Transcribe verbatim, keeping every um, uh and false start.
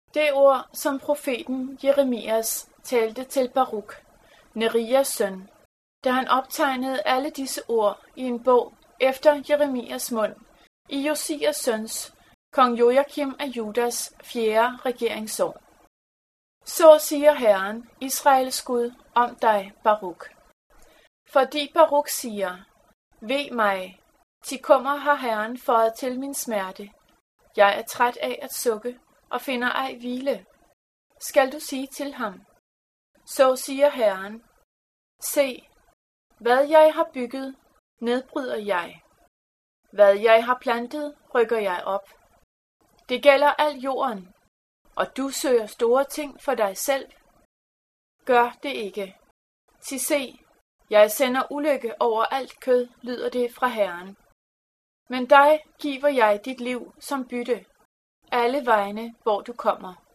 Det ord, som profeten Jeremias talte til Baruk, Nerias søn, da han optegnede alle disse ord i en bog efter Jeremias mund, i Josias søns, kong Joakim af Judas fjerde regeringsår. Så siger Herren, Israels Gud, om dig, Baruk. Fordi Baruk siger, ved mig, til kommer har Herren føjet til min smerte. Jeg er træt af at sukke og finder ej hvile. Skal du sige til ham? Så siger Herren, se, hvad jeg har bygget, nedbryder jeg. Hvad jeg har plantet, rykker jeg op. Det gælder al jorden, og du søger store ting for dig selv. Gør det ikke. Til se, jeg sender ulykke over alt kød, lyder det fra Herren. Men dig giver jeg dit liv som bytte, alle vegne, hvor du kommer.